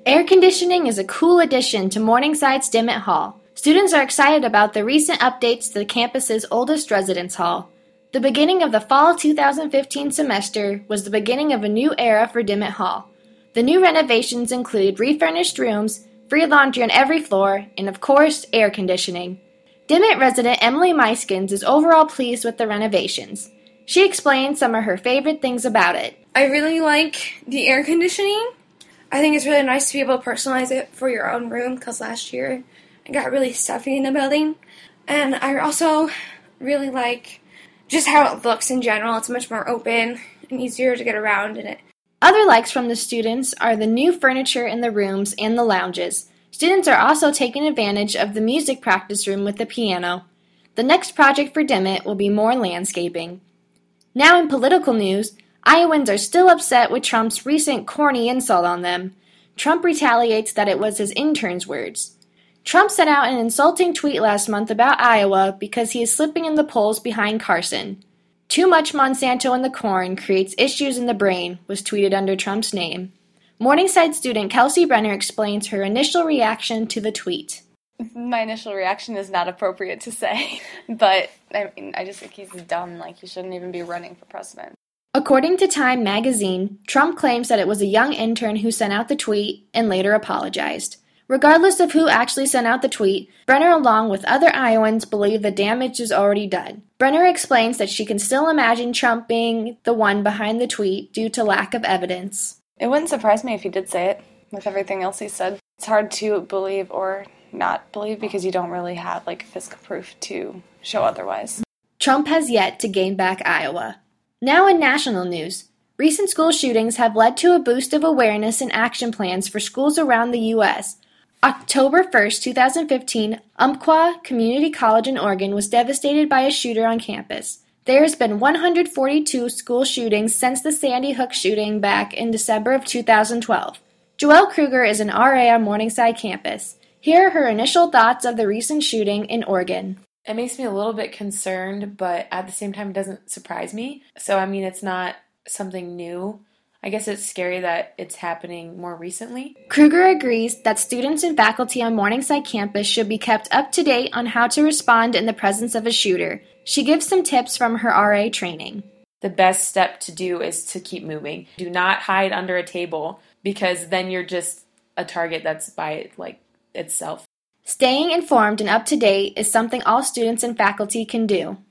Air conditioning is a cool addition to Morningside's Dimmitt Hall. Students are excited about the recent updates to the campus's oldest residence hall. The beginning of the fall 2015 semester was the beginning of a new era for Dimmitt Hall. The new renovations include refurnished rooms, free laundry on every floor, and of course, air conditioning. Dimmitt resident Emily Meiskens is overall pleased with the renovations. She explains some of her favorite things about it. I really like the air conditioning. I think it's really nice to be able to personalize it for your own room because last year it got really stuffy in the building. And I also really like just how it looks in general. It's much more open and easier to get around in it. Other likes from the students are the new furniture in the rooms and the lounges. Students are also taking advantage of the music practice room with the piano. The next project for Dimmitt will be more landscaping. Now in political news, Iowans are still upset with Trump's recent corny insult on them. Trump retaliates that it was his intern's words. Trump sent out an insulting tweet last month about Iowa because he is slipping in the polls behind Carson. Too much Monsanto in the corn creates issues in the brain, was tweeted under Trump's name. Morningside student Kelsey Brenner explains her initial reaction to the tweet. My initial reaction is not appropriate to say, but I just think he's dumb, like he shouldn't even be running for president. According to Time magazine, Trump claims that it was a young intern who sent out the tweet and later apologized. Regardless of who actually sent out the tweet, Brenner along with other Iowans believe the damage is already done. Brenner explains that she can still imagine Trump being the one behind the tweet due to lack of evidence. It wouldn't surprise me if he did say it, with everything else he said. It's hard to believe or not believe because you don't really have physical proof to show otherwise. Trump has yet to gain back Iowa. Now in national news, recent school shootings have led to a boost of awareness and action plans for schools around the U.S. October 1st, 2015, Umpqua Community College in Oregon was devastated by a shooter on campus. There has been 142 school shootings since the Sandy Hook shooting back in December of 2012. Joelle Kruger is an RA on Morningside campus. Here are her initial thoughts of the recent shooting in Oregon. It makes me a little bit concerned, but at the same time it doesn't surprise me. So, it's not something new. I guess it's scary that it's happening more recently. Kruger agrees that students and faculty on Morningside campus should be kept up to date on how to respond in the presence of a shooter. She gives some tips from her RA training. The best step to do is to keep moving. Do not hide under a table because then you're just a target that's by itself. Staying informed and up to date is something all students and faculty can do.